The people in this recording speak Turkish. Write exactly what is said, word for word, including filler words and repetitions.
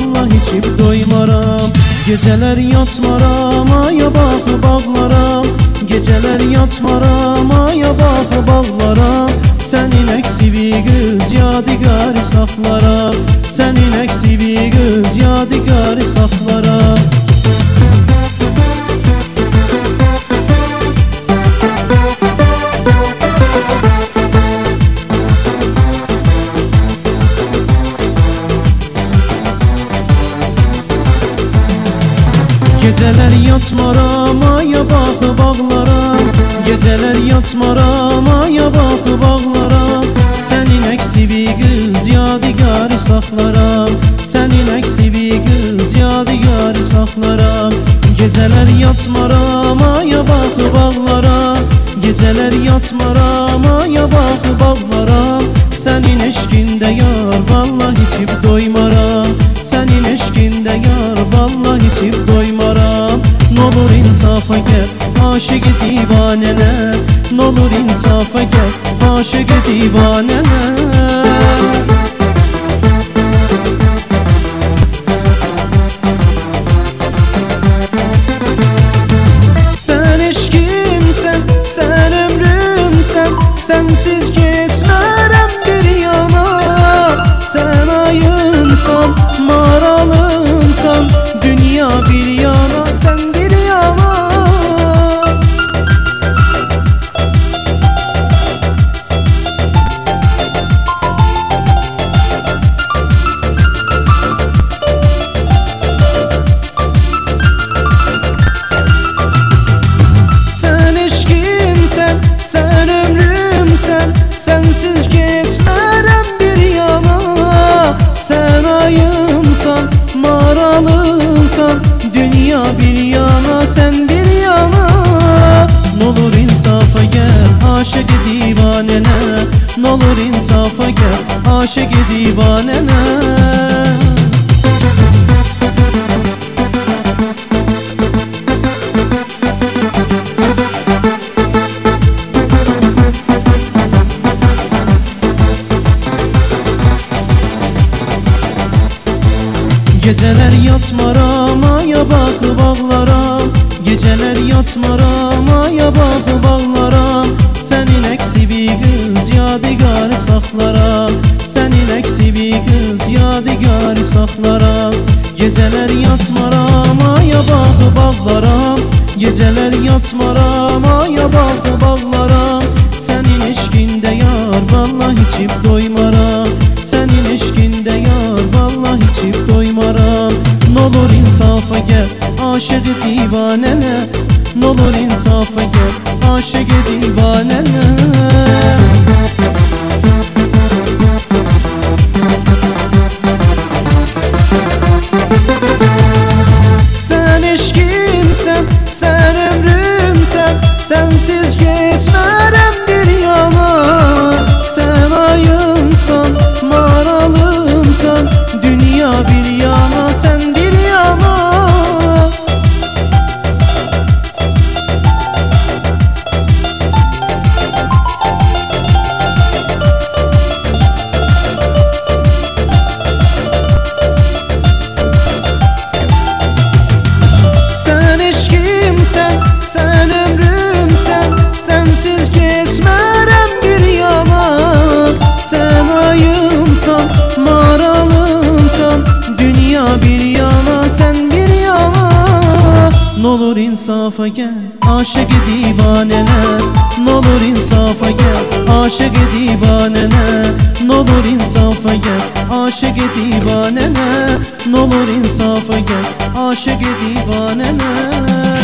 vallahi içip doymaram. Geceler yatmaram aya bak bağlara, geceler yatmaram aya bak bağlara. Senin eksi bir göz yadigarı saklara, senin eksi bir göz yadigarı saklara. Geceler yatmaram aya bak bağlara, geceler yatmaram aya bak bağlara. Senin eksi bir göz yadigarı saklara, senin eksi bir göz yadigarı saklara. Geceler yatmaram aya bak bağlara, geceler yatmaram aya bak bağlara. Senin eşkinde yar vallahi içip doymaram, senin eşkinde yar vallahi içip doymaram. N'olur insafa gel aşık divaneler, n'olur insafa gel aşık divaneler. Sen eşkimsen, sen ömrümsen, sensiz geçmerem bir yana. Sen ayımsan, maralımsan, dünya bir yana, sen bir yana. Sen eşkimsen, sen ömrümsen, sensiz geçmerem bir yana. Sen ayımsan, maralımsan, dünya bir yana, sen bir yana. N'olur insafa gel aşık divanene, n'olur insafa gel aşık divanene. Geceler yatmaram aya bak bağlara, geceler yatmaram aya bak bağlara. Senin eksi bir göz yadigarı saklara, senin eksi bir göz yadigarı saklara. Geceler yatmaram aya bak bağlara, geceler yatmaram aya bak bağlara. Senin eşkinde yar vallahi içip doymaram, senin eşkinde yar vallahi içip doymaram. N'olur insafa gel aşık divanene, n'olur insafa gel aşık divanene. Sen eşkimsen, sen ömrümsen, sensiz geçmerem bir yana. Sen ayımsan, maralımsan, dünya bir yana, sen bir yana. Sen eşkimsen, sen ömrümsen, sensiz geçmerem bir yana. Sen ayımsan, maralımsan, dünya bir yana, sen bir yana. N'olur insafa gel aşık divaneler, n'olur insafa gel aşık divaneler. N'olur insafa gel aşık divaneler, n'olur insafa gel aşık divaneler.